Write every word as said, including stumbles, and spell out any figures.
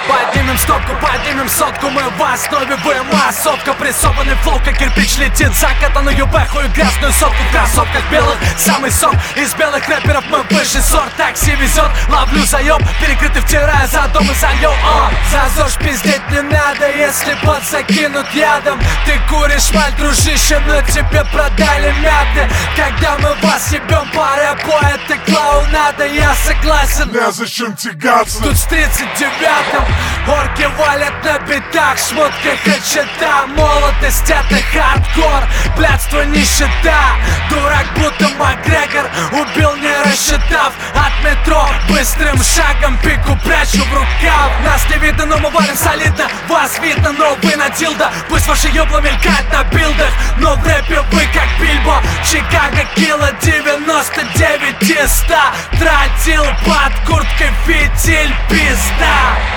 Поднимем стопку, поднимем сотку, мы в основе массовка. Прессованный флоу, как кирпич летит, закатанную бэху и грязную сотку в кроссовках белых. Самый сок из белых рэперов, мы высший сорт. Такси везет, ловлю заеб, перекрытый втирая за дом и заеб. О, за ЗОЖ пиздеть не надо, если под закинут ядом. Ты куришь маль, дружище, но тебе продали мяты. Когда мы вас ебем по рэпу, это клоунада, я согласен. Незачем тягаться. Тут с тридцать девятым орки валят на битах, шмотка хачета. Молодость это хардкор, блядство нищета. Дурак будто Макгрегор, убил не рассчитав. От метро быстрым шагом пику прячу в рукав. Нас не видно, но мы валим солидно. Вас видно, но вы на дилдо. Пусть ваши ёбла мелькают на билдах, но в рэпе вы как Бильбо. Чикаго кило девяносто девять из ста. Тратил под курткой фитиль, пизда.